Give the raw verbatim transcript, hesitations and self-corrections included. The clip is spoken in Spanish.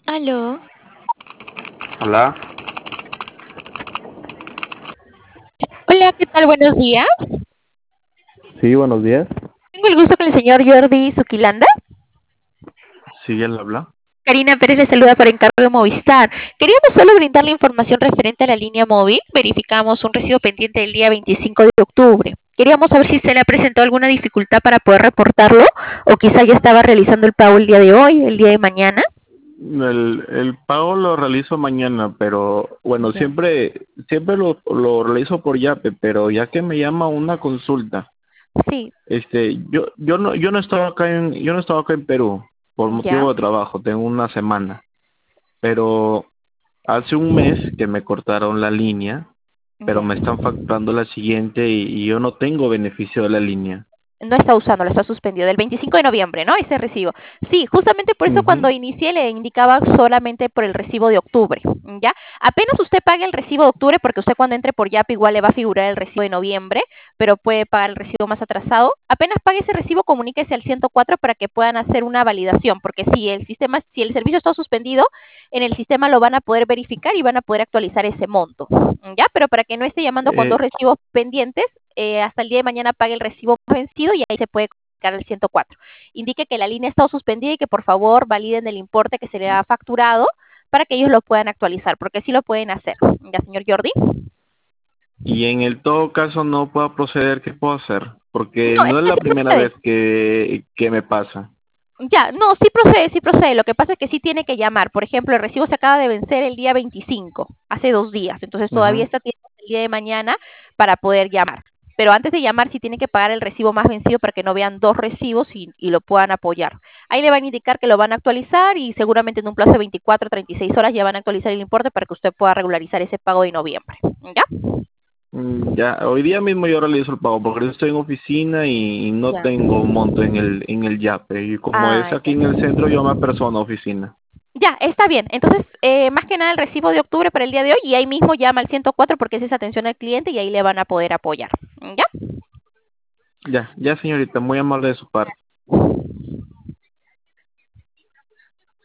Aló. Hola, Hola, ¿qué tal? Buenos días. sí, buenos días. Tengo el gusto con el señor Jordi Zuquilanda. Sí, él habla. Karina Pérez le saluda por encargo de Movistar. Queríamos solo brindarle información referente a la línea móvil. Verificamos un recibo pendiente del día veinticinco de octubre. Queríamos saber si se le ha presentado alguna dificultad para poder reportarlo o quizá ya estaba realizando el pago el día de hoy, el día de mañana. El, el pago lo realizo mañana, pero bueno, Ya. siempre siempre lo, lo realizo por Yape, pero ya que me llama una consulta, Sí, este, yo yo no yo no estaba acá en yo no estaba acá en Perú por ya, motivo de trabajo, tengo una semana, pero hace un mes que me cortaron la línea, pero ya. me están facturando la siguiente y, y yo no tengo beneficio de la línea. No está usando, lo está suspendido del veinticinco de noviembre, ¿no? Ese recibo. Sí, justamente por eso Ujú. cuando inicié le indicaba solamente por el recibo de octubre, ¿ya? Apenas usted pague el recibo de octubre, porque usted cuando entre por Yape igual le va a figurar el recibo de noviembre, pero puede pagar el recibo más atrasado. Apenas pague ese recibo, comuníquese al ciento cuatro para que puedan hacer una validación, porque si el sistema, si el servicio está suspendido, en el sistema lo van a poder verificar y van a poder actualizar ese monto, ¿ya? Pero para que no esté llamando con dos Eh, recibos pendientes, eh, hasta el día de mañana pague el recibo vencido y ahí se puede comunicar el ciento cuatro. Indique que la línea ha estado suspendida y que por favor validen el importe que se le ha facturado para que ellos lo puedan actualizar, porque sí lo pueden hacer. ¿Ya, señor Jordi? y en el todo caso no puedo proceder, ¿qué puedo hacer? Porque No, es no es que la sí primera procede. vez que, que me pasa. Ya, no, sí procede, sí procede. Lo que pasa es que sí tiene que llamar. Por ejemplo, el recibo se acaba de vencer el día veinticinco, hace dos días. Entonces todavía Ujú. está tiempo el día de mañana para poder llamar. Pero antes de llamar sí tiene que pagar el recibo más vencido para que no vean dos recibos y, y lo puedan apoyar. Ahí le van a indicar que lo van a actualizar y seguramente en un plazo de veinticuatro a treinta y seis horas ya van a actualizar el importe para que usted pueda regularizar ese pago de noviembre. ¿Ya? Mm, Ya, hoy día mismo yo realizo el pago porque yo estoy en oficina y, y no Ya. tengo monto en el en el Yape y como es Ah, aquí ya. en el centro yo me apersono a oficina. Ya, está bien. Entonces, eh, más que nada el recibo de octubre para el día de hoy y ahí mismo llama al ciento cuatro porque esa es atención al cliente y ahí le van a poder apoyar. ¿Ya? Ya, ya señorita, muy amable de su parte.